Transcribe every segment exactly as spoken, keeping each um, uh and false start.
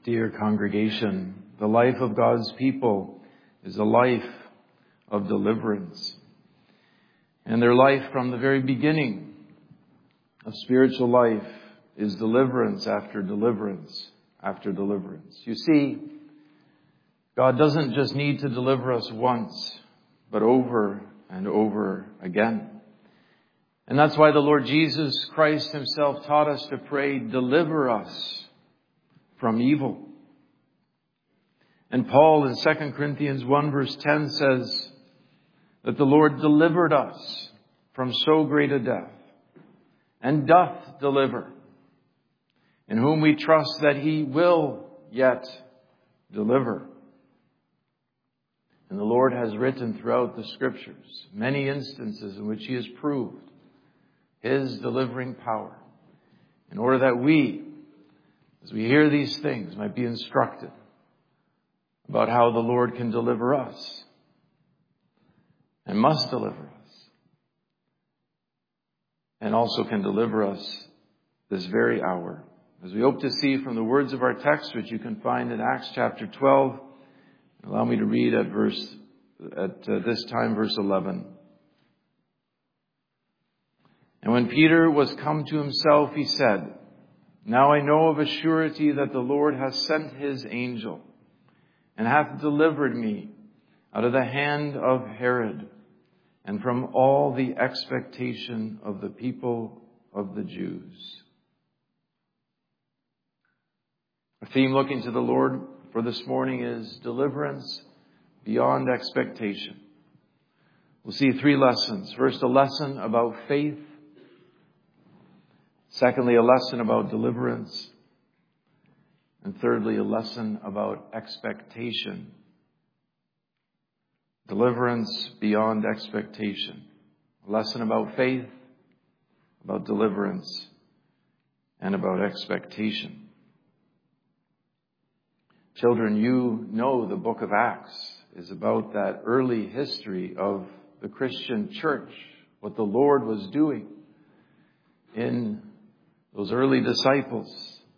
Dear congregation, the life of God's people is a life of deliverance. And their life from the very beginning of spiritual life is deliverance after deliverance after deliverance. You see, God doesn't just need to deliver us once, but over and over again. And that's why the Lord Jesus Christ himself taught us to pray, deliver us from evil. And Paul in Second Corinthians one verse ten says that the Lord delivered us from so great a death, and doth deliver, in whom we trust that he will yet deliver. And the Lord has written throughout the Scriptures many instances in which he has proved his delivering power, in order that we, as we hear these things, might be instructed about how the Lord can deliver us and must deliver us, and also can deliver us this very hour. As we hope to see from the words of our text, which you can find in Acts chapter twelve, allow me to read at verse at uh, this time verse eleven. And when Peter was come to himself, he said, Now I know of a surety that the Lord hath sent his angel, and hath delivered me out of the hand of Herod, and from all the expectation of the people of the Jews. A theme looking to the Lord for this morning is deliverance beyond expectation. We'll see three lessons. First, a lesson about faith. Secondly, a lesson about deliverance. And thirdly, a lesson about expectation. Deliverance beyond expectation. A lesson about faith, about deliverance, and about expectation. Children, you know the book of Acts is about that early history of the Christian church, what the Lord was doing in those early disciples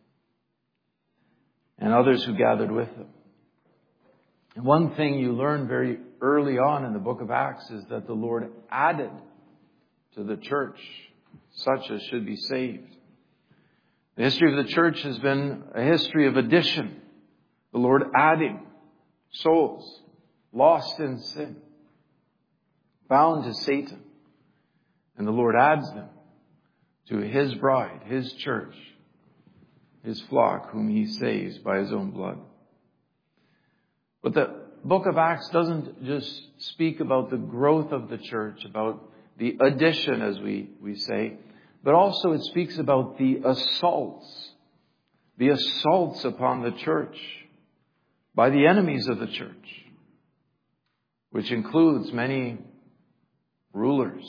and others who gathered with them. And one thing you learn very early on in the book of Acts is that the Lord added to the church such as should be saved. The history of the church has been a history of addition. The Lord adding souls lost in sin, bound to Satan. And the Lord adds them to his bride, his church, his flock, whom he saves by his own blood. But the book of Acts doesn't just speak about the growth of the church, about the addition, as we, we say, but also it speaks about the assaults, the assaults upon the church by the enemies of the church, which includes many rulers,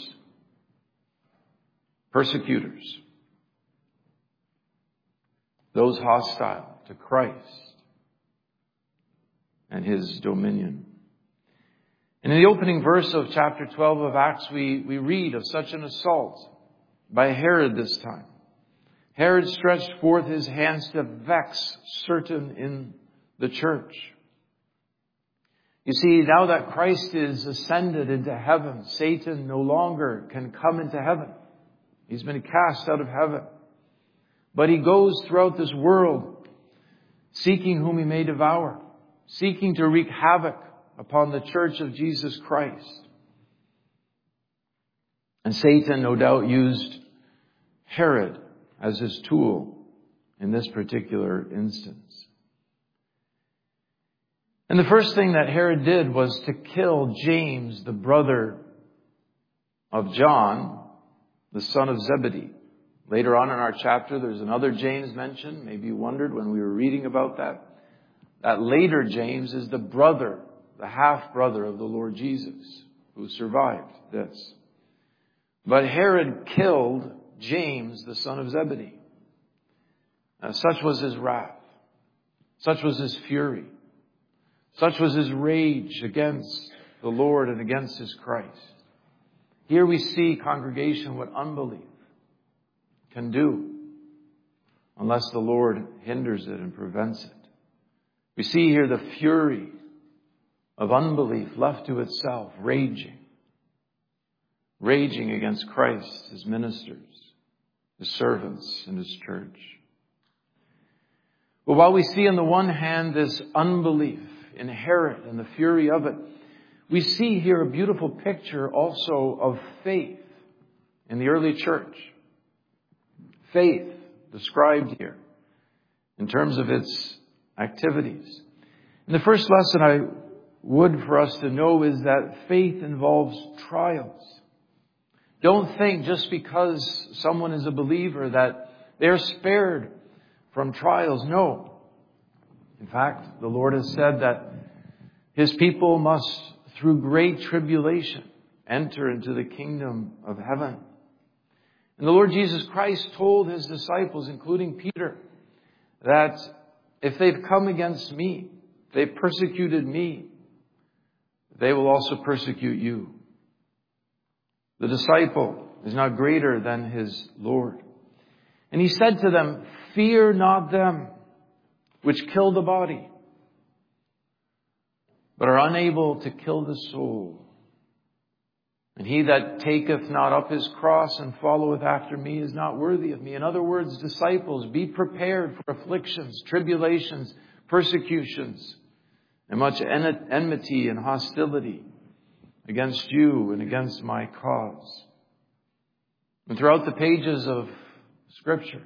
persecutors, those hostile to Christ and his dominion. And in the opening verse of chapter twelve of Acts, we, we read of such an assault by Herod this time. Herod stretched forth his hands to vex certain in the church. You see, now that Christ is ascended into heaven, Satan no longer can come into heaven. He's been cast out of heaven. But he goes throughout this world, seeking whom he may devour, seeking to wreak havoc upon the church of Jesus Christ. And Satan, no doubt, used Herod as his tool in this particular instance. And the first thing that Herod did was to kill James, the brother of John, the son of Zebedee. Later on in our chapter, there's another James mentioned. Maybe you wondered when we were reading about that. That later James is the brother, the half-brother of the Lord Jesus, who survived this. But Herod killed James, the son of Zebedee. Now, such was his wrath. Such was his fury. Such was his rage against the Lord and against his Christ. Here we see, congregation, what unbelief can do unless the Lord hinders it and prevents it. We see here the fury of unbelief left to itself, raging. Raging against Christ, His ministers, His servants, and His church. But while we see on the one hand this unbelief in Herod and the fury of it, we see here a beautiful picture also of faith in the early church. Faith described here in terms of its activities. And the first lesson I would for us to know is that faith involves trials. Don't think just because someone is a believer that they're spared from trials. No. In fact, the Lord has said that His people must, through great tribulation, enter into the kingdom of heaven. And the Lord Jesus Christ told His disciples, including Peter, that if they've come against me, they've persecuted me, they will also persecute you. The disciple is not greater than his Lord. And He said to them, fear not them which kill the body, but are unable to kill the soul. And he that taketh not up his cross and followeth after me is not worthy of me. In other words, disciples, be prepared for afflictions, tribulations, persecutions, and much enmity and hostility against you and against my cause. And throughout the pages of Scripture,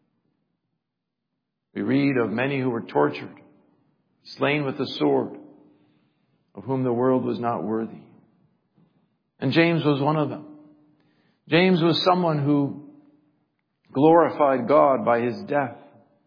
we read of many who were tortured, slain with the sword, of whom the world was not worthy. And James was one of them. James was someone who glorified God by his death.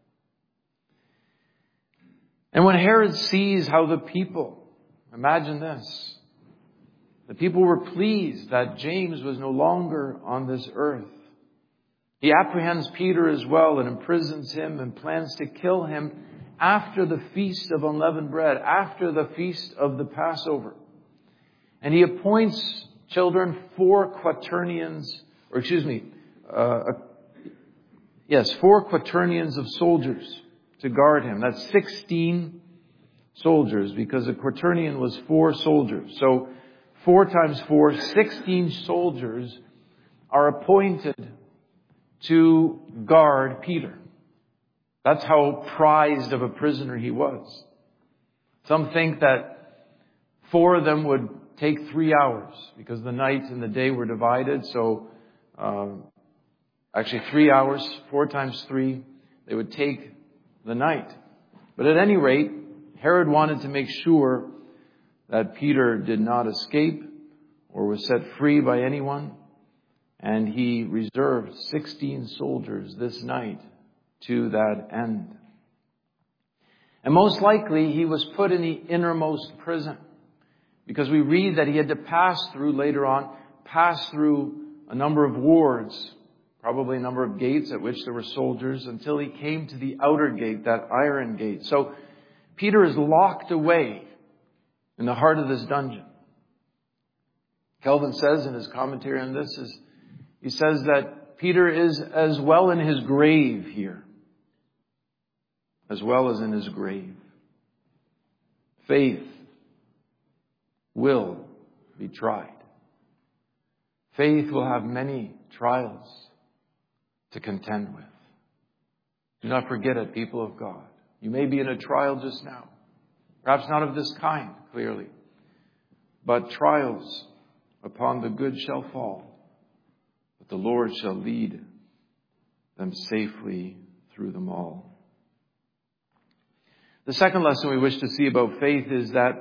And when Herod sees how the people, imagine this, the people were pleased that James was no longer on this earth. He apprehends Peter as well and imprisons him and plans to kill him after the Feast of Unleavened Bread, after the Feast of the Passover. And he appoints children, four quaternions, or excuse me, uh, yes, four quaternions of soldiers to guard him. That's sixteen soldiers, because a quaternion was four soldiers. So four times four, sixteen soldiers are appointed to guard Peter. That's how prized of a prisoner he was. Some think that four of them would take three hours because the night and the day were divided. So um, actually three hours, four times three, they would take the night. But at any rate, Herod wanted to make sure that Peter did not escape or was set free by anyone. And he reserved sixteen soldiers this night to that end. And most likely he was put in the innermost prison, because we read that he had to pass through later on, pass through a number of wards, probably a number of gates at which there were soldiers, until he came to the outer gate, that iron gate. So Peter is locked away in the heart of this dungeon. Calvin says in his commentary on this, is he says that Peter is as well in his grave here, as well as in his grave. Faith will be tried. Faith will have many trials to contend with. Do not forget it, people of God. You may be in a trial just now. Perhaps not of this kind, clearly. But trials upon the good shall fall. But the Lord shall lead them safely through them all. The second lesson we wish to see about faith is that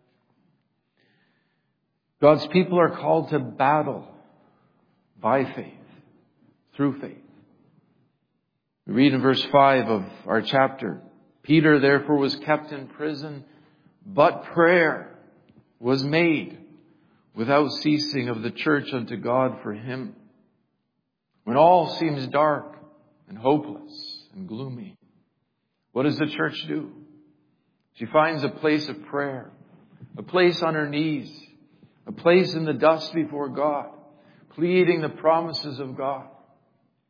God's people are called to battle by faith, through faith. We read in verse five of our chapter, Peter therefore was kept in prison, but prayer was made without ceasing of the church unto God for him. When all seems dark and hopeless and gloomy, what does the church do? She finds a place of prayer, a place on her knees, a place in the dust before God, pleading the promises of God,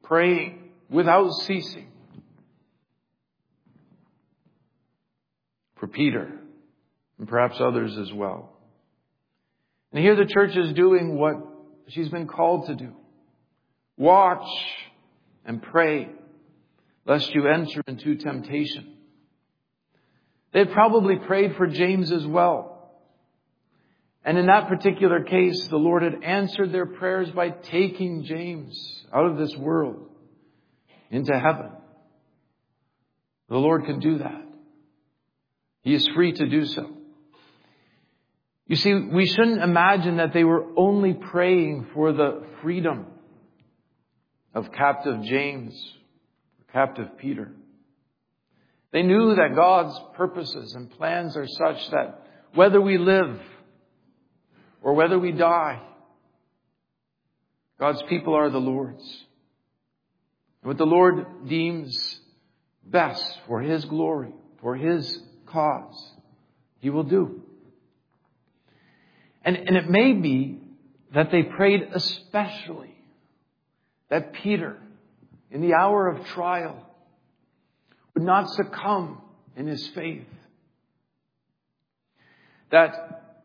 praying without ceasing. for Peter, and perhaps others as well. And here the church is doing what she's been called to do. Watch and pray, lest you enter into temptation. They had probably prayed for James as well. And in that particular case, the Lord had answered their prayers by taking James out of this world into heaven. The Lord can do that. He is free to do so. You see, we shouldn't imagine that they were only praying for the freedom of captive James, captive Peter. They knew that God's purposes and plans are such that whether we live or whether we die, God's people are the Lord's. And what the Lord deems best for His glory, for His cause, He will do. And, and it may be that they prayed especially that Peter, in the hour of trial, would not succumb in his faith. That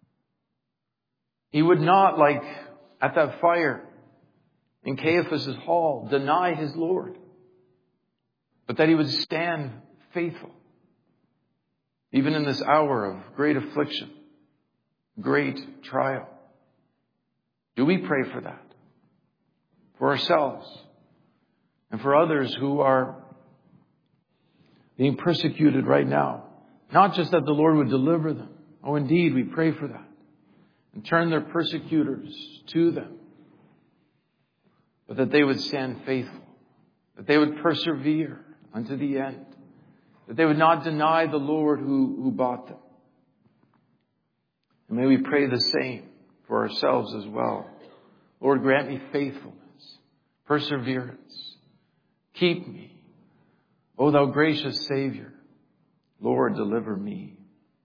he would not, like at that fire in Caiaphas' hall, deny his Lord, but that he would stand faithful, even in this hour of great affliction, great trial. Do we pray for that? For ourselves and for others who are being persecuted right now. Not just that the Lord would deliver them. Oh, indeed, we pray for that. And turn their persecutors to them. But that they would stand faithful. That they would persevere unto the end. That they would not deny the Lord who, who bought them. And may we pray the same for ourselves as well. Lord, grant me faithfulness, perseverance. Keep me. O thou gracious Savior, Lord, deliver me.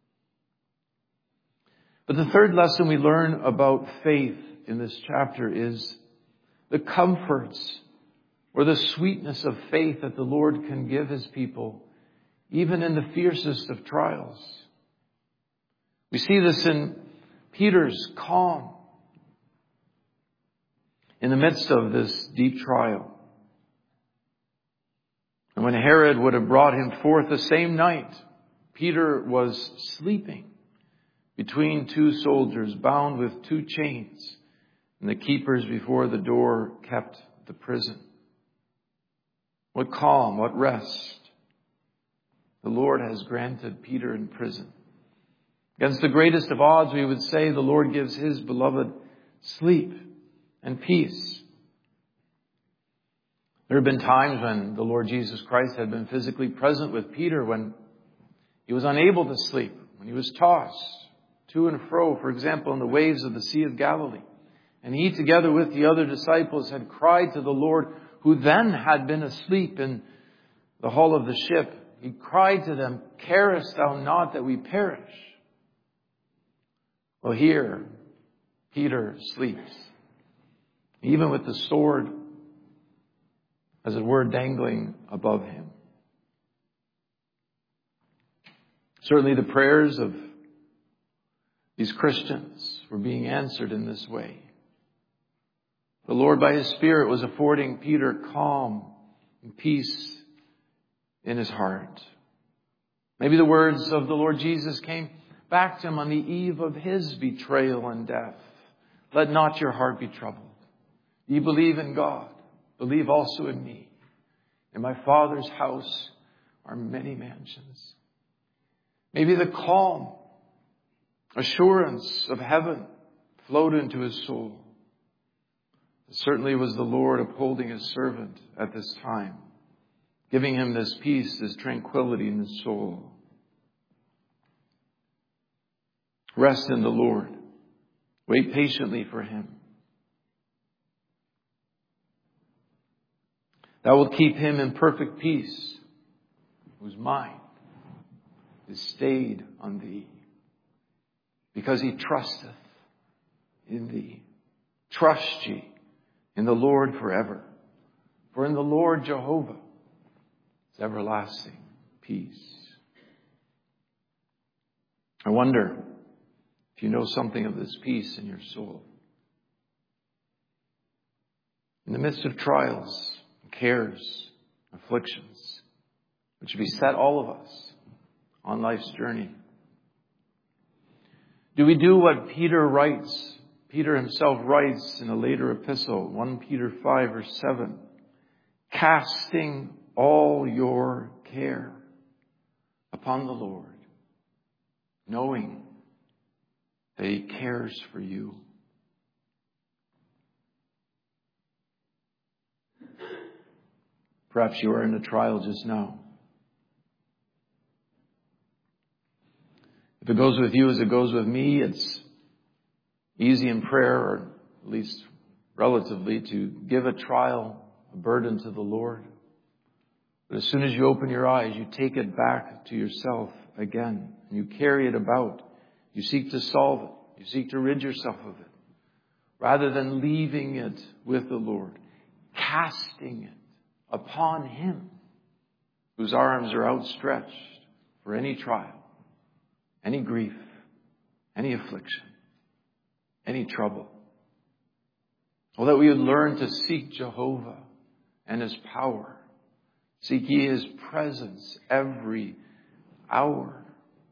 But the third lesson we learn about faith in this chapter is the comforts or the sweetness of faith that the Lord can give His people, even in the fiercest of trials. We see this in Peter's calm in the midst of this deep trial. And when Herod would have brought him forth the same night, Peter was sleeping between two soldiers, bound with two chains, and the keepers before the door kept the prison. What calm, what rest the Lord has granted Peter in prison. Against the greatest of odds, we would say the Lord gives His beloved sleep and peace. There have been times when the Lord Jesus Christ had been physically present with Peter when he was unable to sleep, when he was tossed to and fro, for example, in the waves of the Sea of Galilee. And he, together with the other disciples, had cried to the Lord, who then had been asleep in the hull of the ship. He cried to them, "Carest thou not that we perish?" Well, here, Peter sleeps, even with the sword, as it were, dangling above him. Certainly the prayers of these Christians were being answered in this way. The Lord, by His Spirit, was affording Peter calm and peace in his heart. Maybe the words of the Lord Jesus came back to him on the eve of His betrayal and death. Let not your heart be troubled. Ye believe in God. Believe also in me. In my Father's house are many mansions. Maybe the calm assurance of heaven flowed into his soul. It certainly was the Lord upholding His servant at this time, giving him this peace, this tranquility in his soul. Rest in the Lord. Wait patiently for Him. Thou wilt keep him in perfect peace, whose mind is stayed on Thee, because he trusteth in Thee. Trust ye in the Lord forever, for in the Lord Jehovah is everlasting peace. I wonder if you know something of this peace in your soul. In the midst of trials, cares, afflictions, which beset all of us on life's journey, do we do what Peter writes? Peter himself writes in a later epistle, First Peter five verse seven, casting all your care upon the Lord, knowing that He cares for you. Perhaps you are in a trial just now. If it goes with you as it goes with me, it's easy in prayer, or at least relatively, to give a trial, a burden to the Lord. But as soon as you open your eyes, you take it back to yourself again. And you carry it about. You seek to solve it. You seek to rid yourself of it. Rather than leaving it with the Lord. Casting it upon Him, whose arms are outstretched for any trial, any grief, any affliction, any trouble. Oh, that we would learn to seek Jehovah and His power. Seek ye His presence every hour.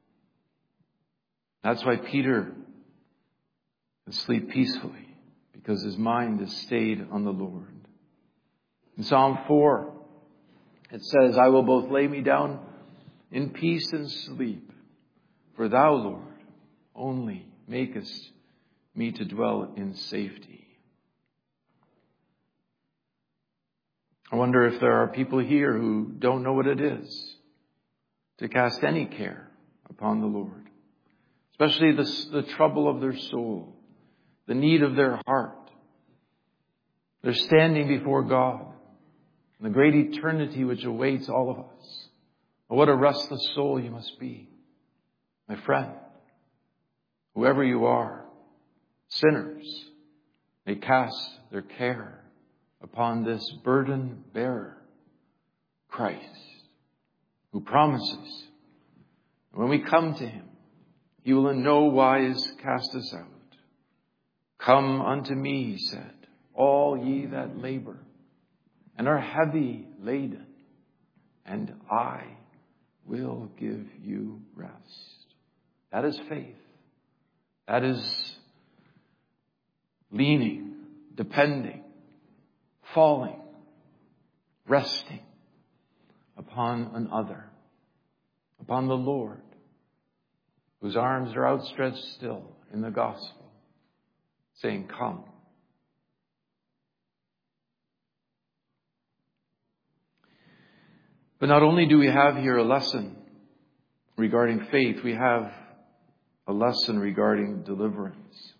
That's why Peter can sleep peacefully, because his mind is stayed on the Lord. In Psalm four, it says, I will both lay me down in peace and sleep, for Thou, Lord, only makest me to dwell in safety. I wonder if there are people here who don't know what it is to cast any care upon the Lord, especially the, the trouble of their soul, the need of their heart. They're standing before God and the great eternity which awaits all of us. Oh, what a restless soul you must be, my friend. Whoever you are, sinners, may cast their care upon this burden bearer, Christ, who promises when we come to Him, He will in no wise cast us out. Come unto me, He said, all ye that labor and are heavy laden, and I will give you rest. That is faith. That is leaning, depending, falling, resting upon another, upon the Lord, whose arms are outstretched still in the gospel, saying, come. But not only do we have here a lesson regarding faith, we have a lesson regarding deliverance.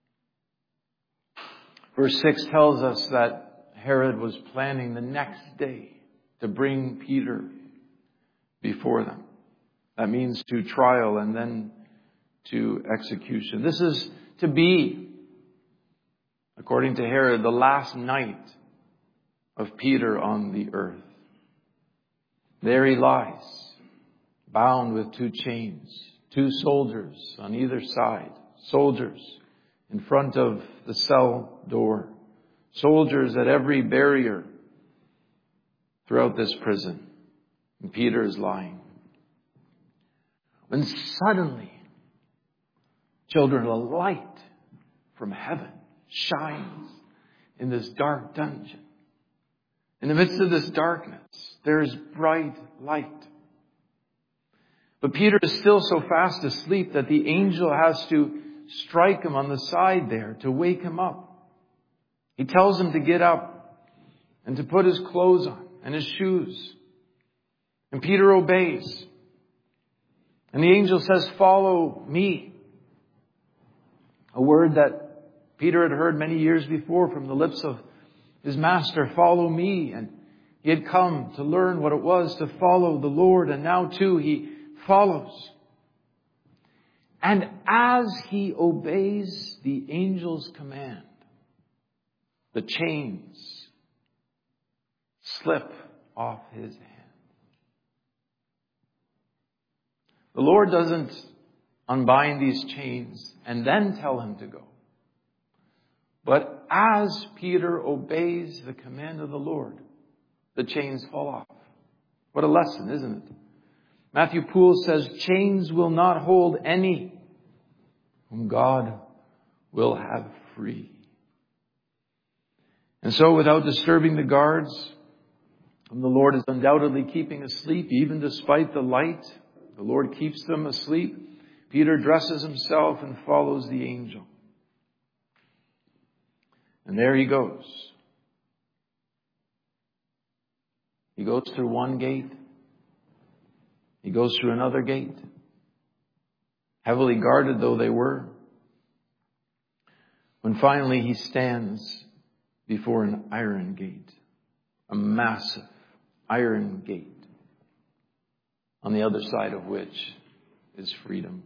Verse six tells us that Herod was planning the next day to bring Peter before them. That means to trial and then to execution. This is to be, according to Herod, the last night of Peter on the earth. There he lies, bound with two chains, two soldiers on either side, soldiers in front of the cell door, soldiers at every barrier throughout this prison. And Peter is lying. When suddenly, children, a light from heaven shines in this dark dungeon. In the midst of this darkness, there is bright light. But Peter is still so fast asleep that the angel has to strike him on the side there to wake him up. He tells him to get up and to put his clothes on and his shoes. And Peter obeys. And the angel says, follow me. A word that Peter had heard many years before from the lips of his master, follow me. And he had come to learn what it was to follow the Lord. And now too he follows. And as he obeys the angel's command, the chains slip off his hand. The Lord doesn't unbind these chains, and then tell him to go. But as Peter obeys the command of the Lord, the chains fall off. What a lesson, isn't it? Matthew Poole says, chains will not hold any whom God will have free. And so, without disturbing the guards, whom the Lord is undoubtedly keeping asleep, even despite the light, the Lord keeps them asleep. Peter dresses himself and follows the angel. And there he goes. He goes through one gate. He goes through another gate. Heavily guarded though they were. When finally he stands before an iron gate. A massive iron gate. On the other side of which is freedom.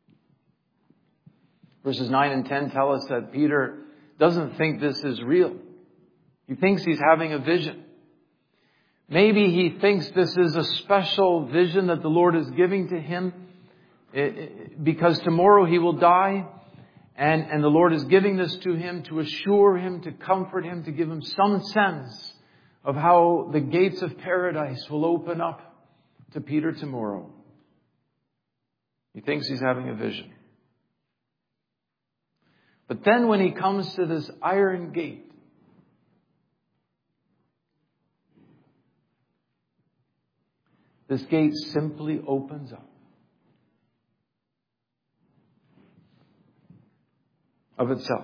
Verses nine and ten tell us that Peter doesn't think this is real. He thinks he's having a vision. Maybe he thinks this is a special vision that the Lord is giving to him because tomorrow he will die, and, and the Lord is giving this to him to assure him, to comfort him, to give him some sense of how the gates of paradise will open up to Peter tomorrow. He thinks he's having a vision. But then when he comes to this iron gate, this gate simply opens up of itself.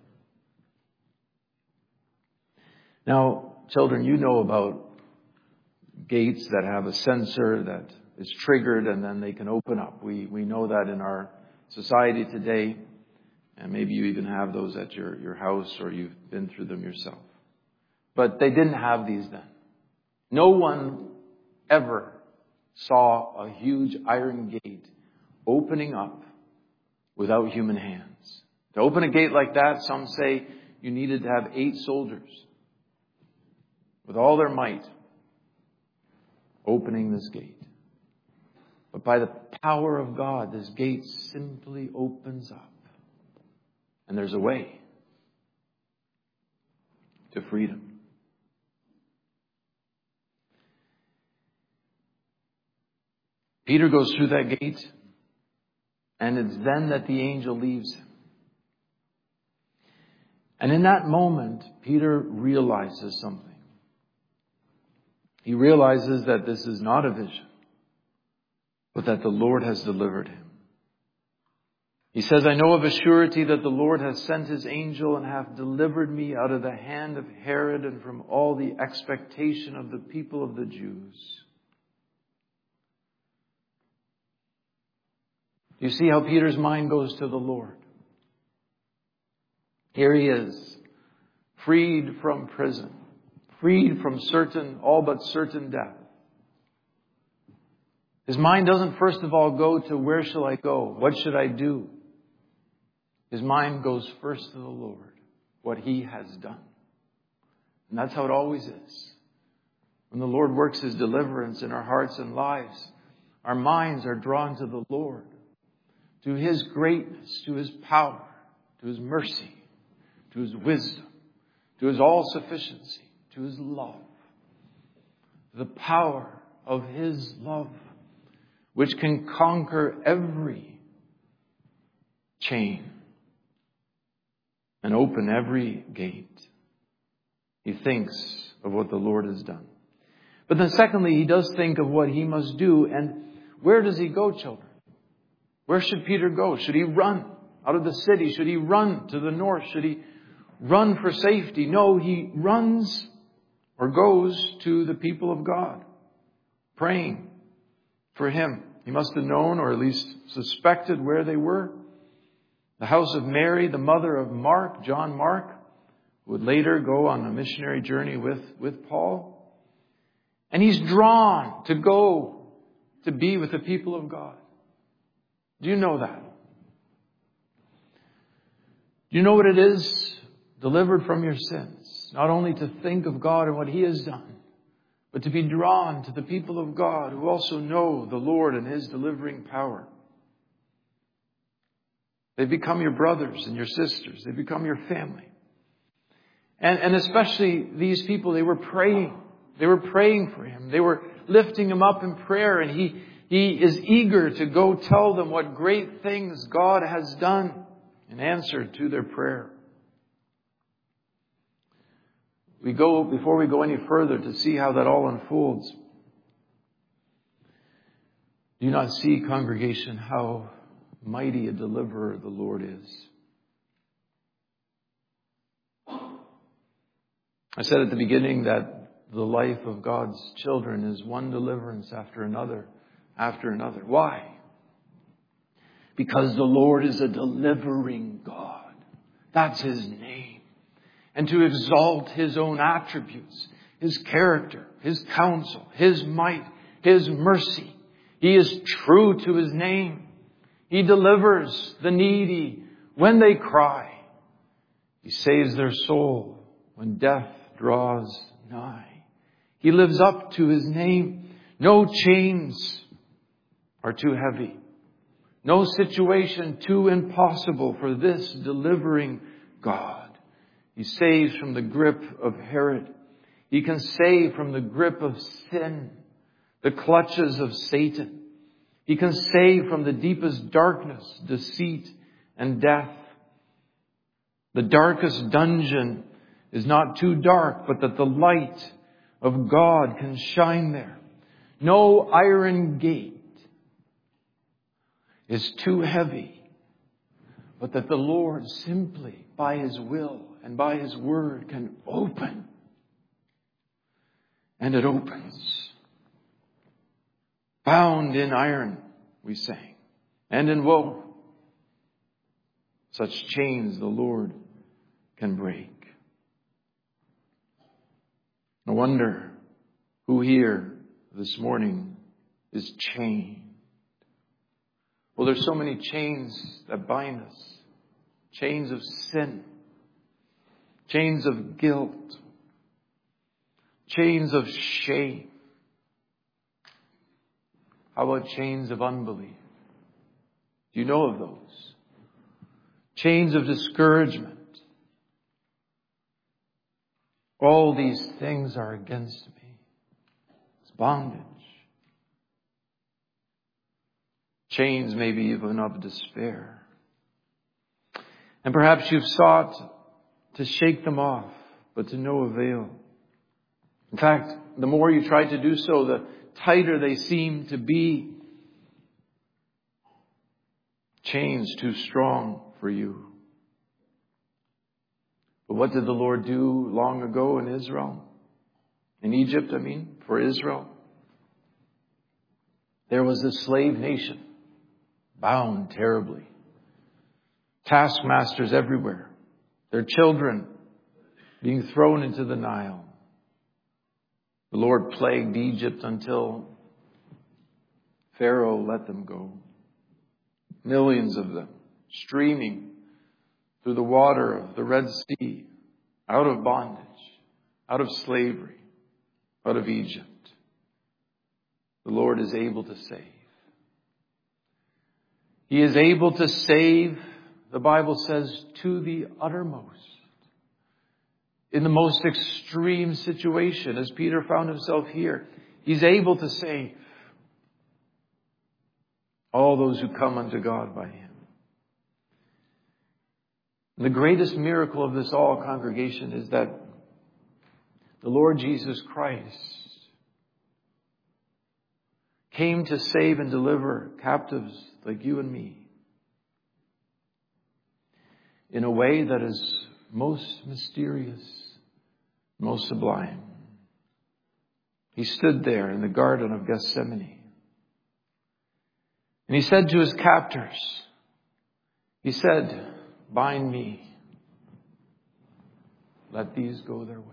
Now, children, you know about gates that have a sensor that is triggered and then they can open up. We we know that in our society today, and maybe you even have those at your, your house or you've been through them yourself. But they didn't have these then. No one ever saw a huge iron gate opening up without human hands. To open a gate like that, some say you needed to have eight soldiers with all their might opening this gate. But by the power of God, this gate simply opens up. And there's a way to freedom. Peter goes through that gate, and it's then that the angel leaves him. And in that moment, Peter realizes something. He realizes that this is not a vision, but that the Lord has delivered him. He says, I know of a surety that the Lord has sent his angel and hath delivered me out of the hand of Herod and from all the expectation of the people of the Jews. You see how Peter's mind goes to the Lord. Here he is, freed from prison, freed from certain, all but certain death. His mind doesn't first of all go to where shall I go? What should I do? His mind goes first to the Lord, what he has done. And that's how it always is. When the Lord works his deliverance in our hearts and lives, our minds are drawn to the Lord, to his greatness, to his power, to his mercy, to his wisdom, to his all-sufficiency, to his love. The power of his love, which can conquer every chain and open every gate. He thinks of what the Lord has done. But then secondly, he does think of what he must do. And where does he go, children? Where should Peter go? Should he run out of the city? Should he run to the north? Should he run for safety? No, he runs or goes to the people of God, praying for him. He must have known, or at least suspected, where they were. The house of Mary, the mother of Mark, John Mark, who would later go on a missionary journey with, with Paul. And he's drawn to go to be with the people of God. Do you know that? Do you know what it is? Delivered from your sins. Not only to think of God and what he has done, but to be drawn to the people of God who also know the Lord and his delivering power. They become your brothers and your sisters. They become your family. And, and especially these people, they were praying. They were praying for him. They were lifting him up in prayer. And he, he is eager to go tell them what great things God has done in answer to their prayer. We go, before we go any further to see how that all unfolds, do you not see, congregation, how mighty a deliverer the Lord is? I said at the beginning that the life of God's children is one deliverance after another, after another. Why? Because the Lord is a delivering God. That's His name. And to exalt His own attributes, His character, His counsel, His might, His mercy. He is true to His name. He delivers the needy when they cry. He saves their soul when death draws nigh. He lives up to His name. No chains are too heavy. No situation too impossible for this delivering God. He saves from the grip of Herod. He can save from the grip of sin, the clutches of Satan. He can save from the deepest darkness, deceit, and death. The darkest dungeon is not too dark, but that the light of God can shine there. No iron gate is too heavy, but that the Lord simply, by His will and by His word, can open. And it opens. Bound in iron, we sang, and in woe. Such chains the Lord can break. No wonder who here this morning is chained. Well, there's so many chains that bind us. Chains of sin. Chains of guilt. Chains of shame. How about chains of unbelief? Do you know of those? Chains of discouragement. All these things are against me. It's bondage. Chains maybe even of despair. And perhaps you've sought to shake them off, but to no avail. In fact, the more you try to do so, the tighter they seem to be. Chains too strong for you. But what did the Lord do long ago in Israel? In Egypt, I mean, for Israel. There was a slave nation, bound terribly. Taskmasters everywhere. Their children being thrown into the Nile. The Lord plagued Egypt until Pharaoh let them go. Millions of them streaming through the water of the Red Sea, out of bondage, out of slavery, out of Egypt. The Lord is able to save. He is able to save, the Bible says, to the uttermost. In the most extreme situation, as Peter found himself here, He's able to save all those who come unto God by Him. And the greatest miracle of this all, congregation, is that the Lord Jesus Christ came to save and deliver captives like you and me in a way that is most mysterious, most sublime. He stood there in the Garden of Gethsemane. And He said to His captors, He said, bind me. Let these go their way.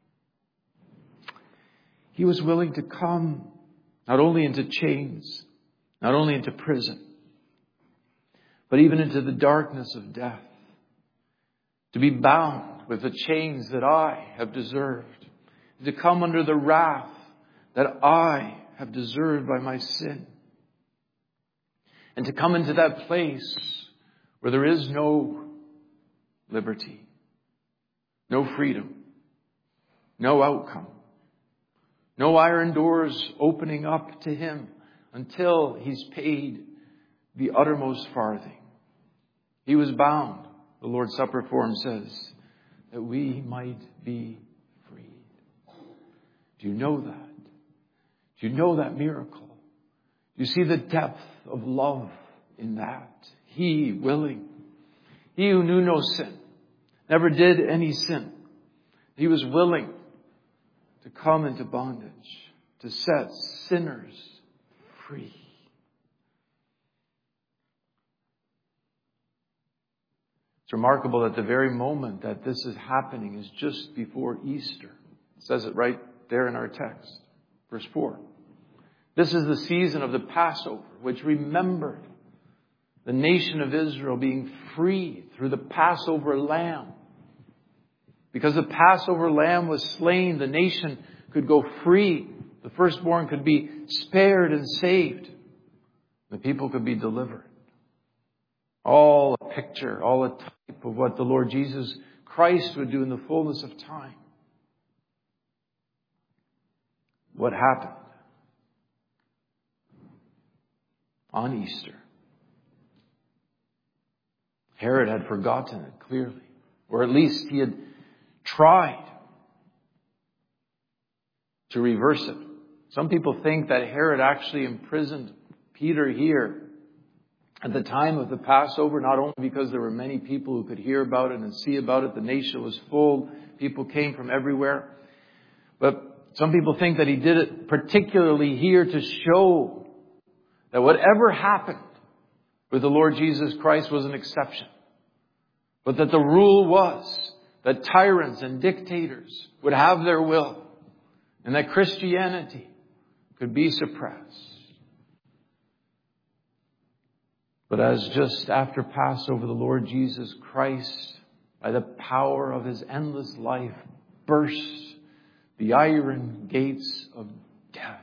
He was willing to come not only into chains, not only into prison, but even into the darkness of death. To be bound with the chains that I have deserved. To come under the wrath that I have deserved by my sin. And to come into that place where there is no liberty, no freedom, no outcome, no iron doors opening up to him until he's paid the uttermost farthing. He was bound, the Lord's Supper form says, that we might be freed. Do you know that? Do you know that miracle? Do you see the depth of love in that? He willing. He who knew no sin, never did any sin. He was willing to come into bondage, to set sinners free. It's remarkable that the very moment that this is happening is just before Easter. It says it right there in our text. Verse four. This is the season of the Passover, which remembered the nation of Israel being freed through the Passover lamb. Because the Passover lamb was slain, the nation could go free. The firstborn could be spared and saved. The people could be delivered. All a picture, all a type of what the Lord Jesus Christ would do in the fullness of time. What happened on Easter? Herod had forgotten it clearly, or at least he had tried to reverse it. Some people think that Herod actually imprisoned Peter here at the time of the Passover, not only because there were many people who could hear about it and see about it. The nation was full. People came from everywhere. But some people think that he did it particularly here to show that whatever happened with the Lord Jesus Christ was an exception. But that the rule was that tyrants and dictators would have their will and that Christianity could be suppressed. But as just after Passover, the Lord Jesus Christ, by the power of his endless life, burst the iron gates of death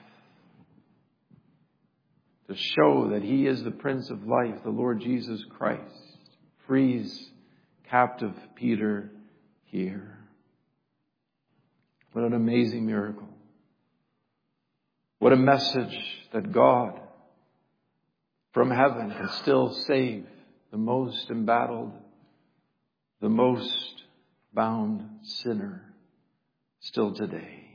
to show that he is the Prince of Life, the Lord Jesus Christ, frees captive Peter here. What an amazing miracle. What a message that God from heaven can still save the most embattled, the most bound sinner still today.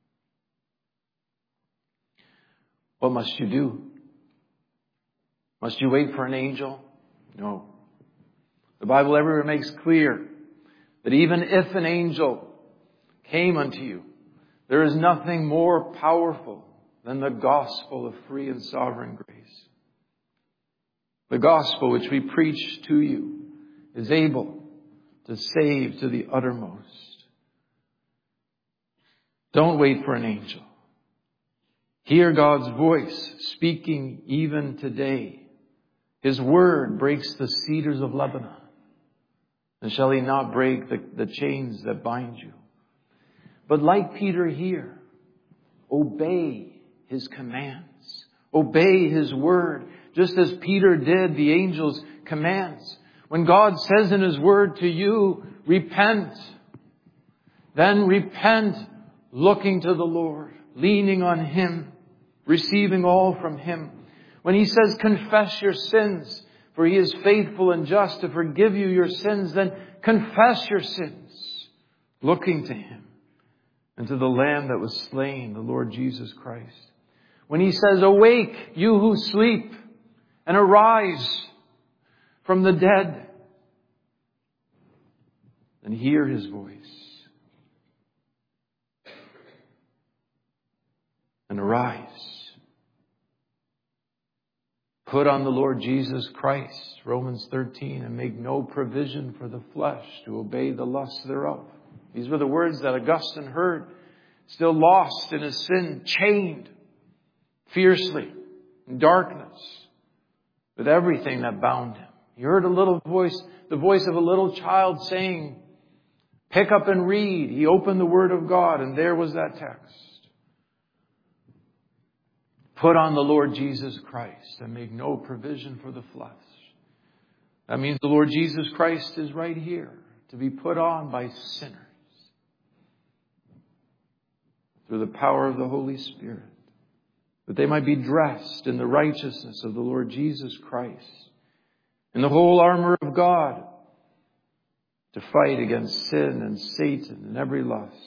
What must you do? Must you wait for an angel? No. The Bible everywhere makes clear that even if an angel came unto you, there is nothing more powerful than the gospel of free and sovereign grace. The gospel which we preach to you is able to save to the uttermost. Don't wait for an angel. Hear God's voice speaking even today. His word breaks the cedars of Lebanon. And shall he not break the, the chains that bind you? But like Peter here, obey his commands. Obey his word. Just as Peter did the angel's commands. When God says in his word to you, repent. Then repent, looking to the Lord, leaning on him, receiving all from him. When he says confess your sins, for he is faithful and just to forgive you your sins, then confess your sins, looking to him and to the Lamb that was slain, the Lord Jesus Christ. When he says, awake, you who sleep, and arise from the dead, then hear his voice. And arise. Put on the Lord Jesus Christ, Romans thirteen, and make no provision for the flesh to obey the lusts thereof. These were the words that Augustine heard, still lost in his sin, chained fiercely in darkness with everything that bound him. He heard a little voice, the voice of a little child saying, pick up and read. He opened the Word of God, and there was that text. Put on the Lord Jesus Christ and make no provision for the flesh. That means the Lord Jesus Christ is right here to be put on by sinners through the power of the Holy Spirit, that they might be dressed in the righteousness of the Lord Jesus Christ, in the whole armor of God, to fight against sin and Satan and every lust.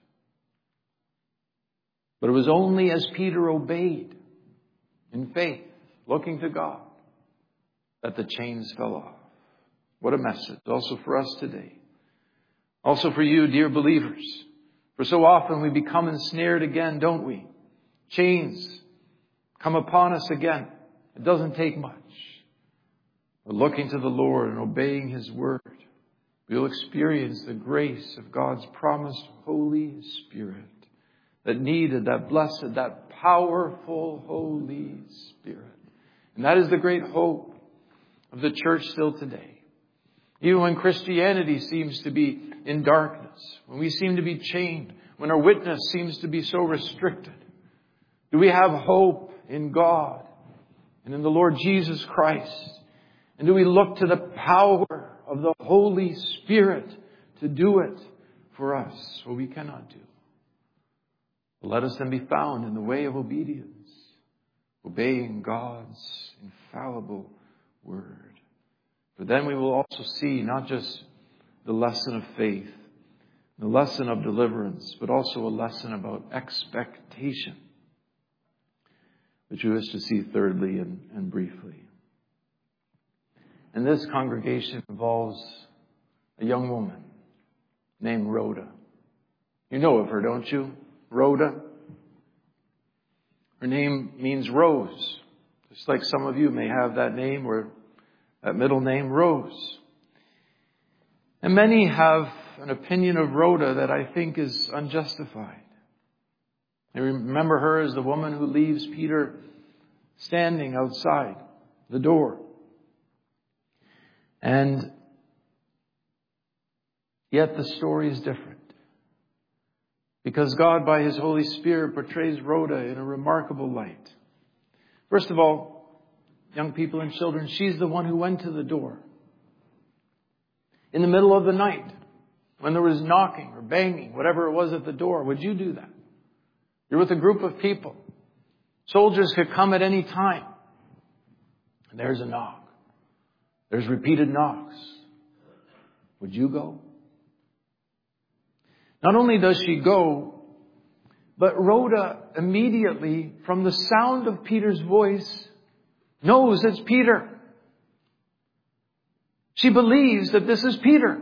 But it was only as Peter obeyed in faith, looking to God, that the chains fell off. What a message also for us today. Also for you, dear believers. For so often we become ensnared again, don't we? Chains come upon us again. It doesn't take much. But looking to the Lord and obeying His word, we'll experience the grace of God's promised Holy Spirit that needed, that blessed, that powerful Holy Spirit. And that is the great hope of the church still today. Even when Christianity seems to be in darkness, when we seem to be chained, when our witness seems to be so restricted, do we have hope in God and in the Lord Jesus Christ? And do we look to the power of the Holy Spirit to do it for us, what we cannot do? Let us then be found in the way of obedience, obeying God's infallible word. For then we will also see not just the lesson of faith, the lesson of deliverance, but also a lesson about expectation, which we wish to see thirdly and, and briefly. And this congregation involves a young woman named Rhoda. You know of her, don't you? Rhoda. Her name means rose. Just like some of you may have that name or that middle name, Rose. And many have an opinion of Rhoda that I think is unjustified. They remember her as the woman who leaves Peter standing outside the door. And yet the story is different. Because God, by His Holy Spirit, portrays Rhoda in a remarkable light. First of all, young people and children, she's the one who went to the door. In the middle of the night, when there was knocking or banging, whatever it was at the door, would you do that? You're with a group of people. Soldiers could come at any time. And there's a knock. There's repeated knocks. Would you go? Not only does she go, but Rhoda immediately, from the sound of Peter's voice, knows it's Peter. She believes that this is Peter.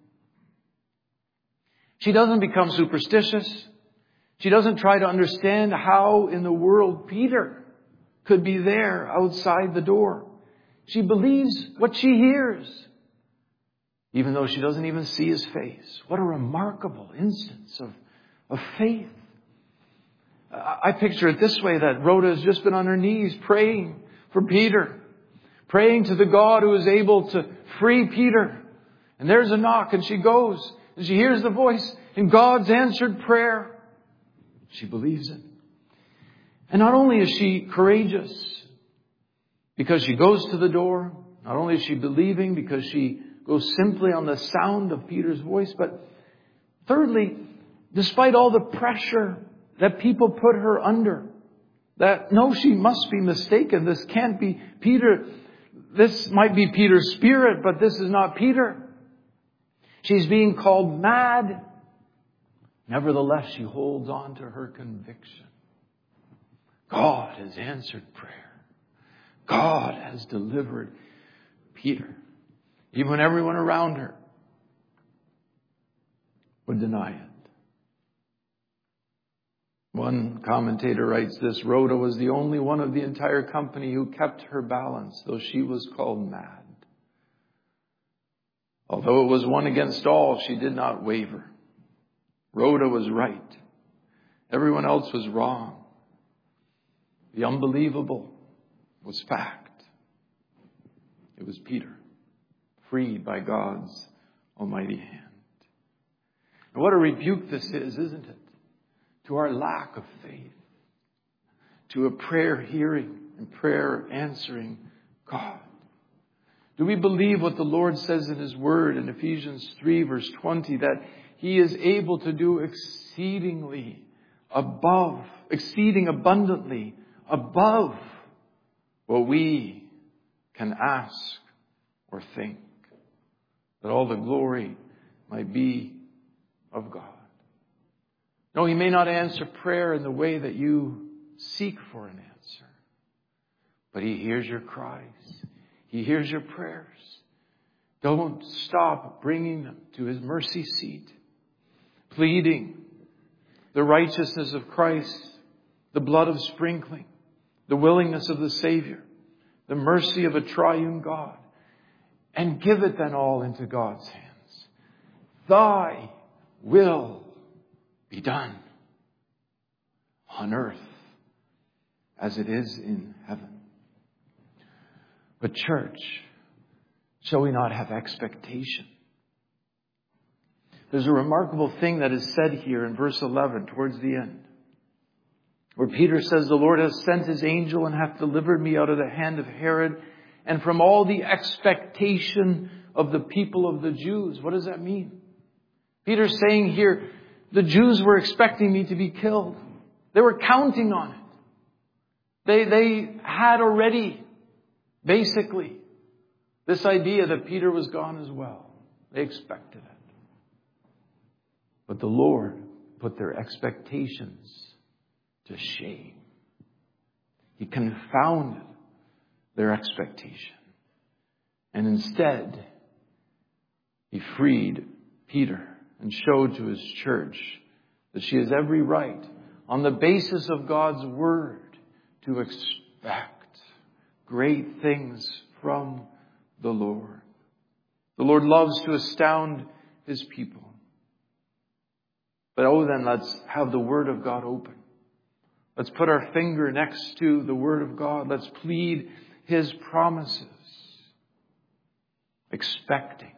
She doesn't become superstitious. She doesn't try to understand how in the world Peter could be there outside the door. She believes what she hears, even though she doesn't even see his face. What a remarkable instance of, of faith. I picture it this way, that Rhoda has just been on her knees praying for Peter, praying to the God who is able to free Peter. And there's a knock, and she goes, and she hears the voice, and God's answered prayer. She believes it. And not only is she courageous because she goes to the door, not only is she believing because she goes simply on the sound of Peter's voice, but thirdly, despite all the pressure that people put her under, that no, she must be mistaken. This can't be Peter. This might be Peter's spirit, but this is not Peter. She's being called mad. Nevertheless, she holds on to her conviction. God has answered prayer. God has delivered Peter. Even when everyone around her would deny it. One commentator writes this: Rhoda was the only one of the entire company who kept her balance, though she was called mad. Although it was one against all, she did not waver. Rhoda was right. Everyone else was wrong. The unbelievable was fact. It was Peter, freed by God's almighty hand. And what a rebuke this is, isn't it? To our lack of faith. To a prayer hearing and prayer answering God. Do we believe what the Lord says in His Word in Ephesians three verse twenty, that He is able to do exceedingly above, exceeding abundantly above what we can ask or think, that all the glory might be of God? No, He may not answer prayer in the way that you seek for an answer, but He hears your cries. He hears your prayers. Don't stop bringing them to His mercy seat, pleading the righteousness of Christ, the blood of sprinkling, the willingness of the Savior, the mercy of a triune God, and give it then all into God's hands. Thy will be done on earth as it is in heaven. But church, shall we not have expectation? There's a remarkable thing that is said here in verse eleven towards the end, where Peter says, the Lord has sent His angel and hath delivered me out of the hand of Herod and from all the expectation of the people of the Jews. What does that mean? Peter's saying here, the Jews were expecting me to be killed. They were counting on it. They, they had already, basically, this idea that Peter was gone as well. They expected it. But the Lord put their expectations to shame. He confounded their expectation. And instead, He freed Peter and showed to His church that she has every right, on the basis of God's Word, to expect great things from the Lord. The Lord loves to astound His people. But oh, then let's have the Word of God open. Let's put our finger next to the Word of God. Let's plead His promises, expecting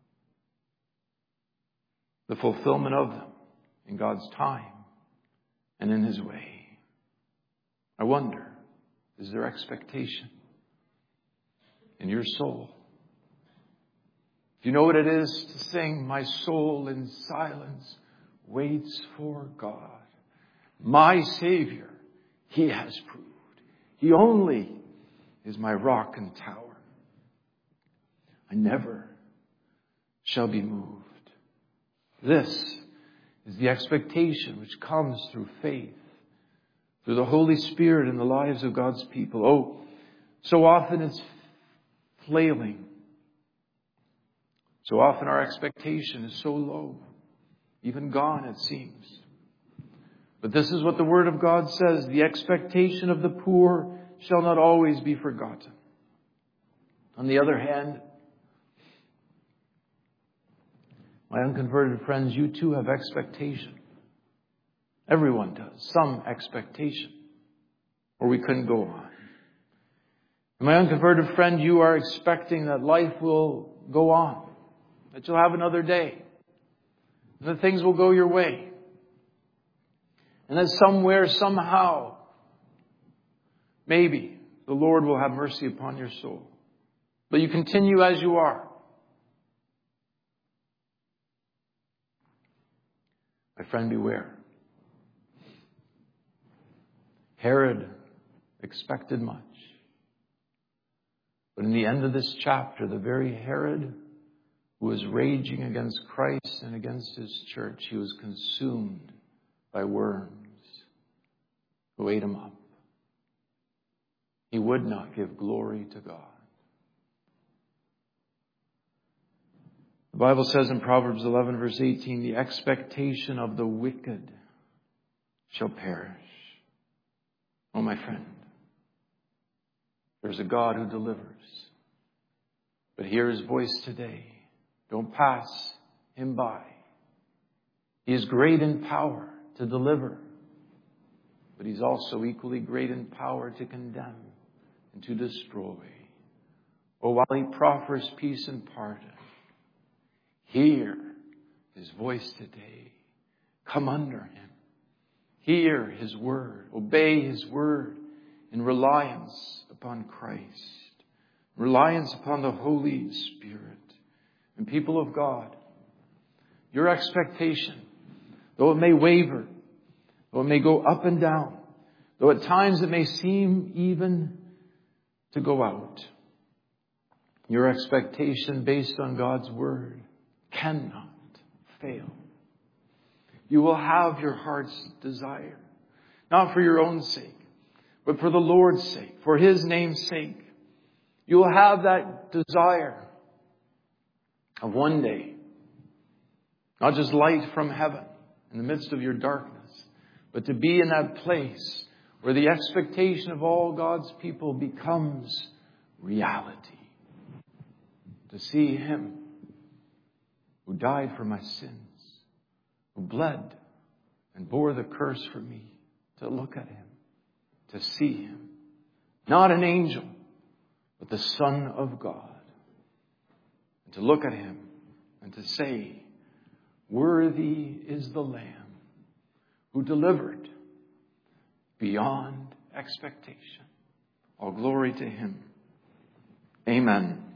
the fulfillment of them in God's time and in His way. I wonder, is there expectation in your soul? Do you know what it is to sing, my soul in silence waits for God? My Savior, He has proved. He only is my rock and tower. I never shall be moved. This is the expectation which comes through faith, through the Holy Spirit in the lives of God's people. Oh, so often it's flailing. So often our expectation is so low, even gone it seems. But this is what the Word of God says. The expectation of the poor shall not always be forgotten. On the other hand, my unconverted friends, you too have expectation. Everyone does. Some expectation. Or we couldn't go on. My unconverted friend, you are expecting that life will go on. That you'll have another day. And that things will go your way. And that somewhere, somehow, maybe the Lord will have mercy upon your soul. But you continue as you are. My friend, beware. Herod expected much. But in the end of this chapter, the very Herod who was raging against Christ and against His church, he was consumed by worms who ate him up. He would not give glory to God. The Bible says in Proverbs eleven verse eighteen, the expectation of the wicked shall perish. Oh, my friend, there's a God who delivers. But hear His voice today. Don't pass Him by. He is great in power to deliver. But He's also equally great in power to condemn and to destroy. Oh, while He proffers peace and pardon, hear His voice today. Come under Him. Hear His word. Obey His word in reliance upon Christ. reliance upon the Holy Spirit. And people of God, your expectation, though it may waver, though it may go up and down, though at times it may seem even to go out, your expectation based on God's Word cannot fail. You will have your heart's desire, not for your own sake, but for the Lord's sake, for His name's sake. You will have that desire of one day, not just light from heaven in the midst of your darkness, but to be in that place where the expectation of all God's people becomes reality. To see Him who died for my sins, who bled and bore the curse for me, to look at Him, to see Him, not an angel, but the Son of God, and to look at Him and to say, worthy is the Lamb who delivered beyond expectation. All glory to Him. Amen.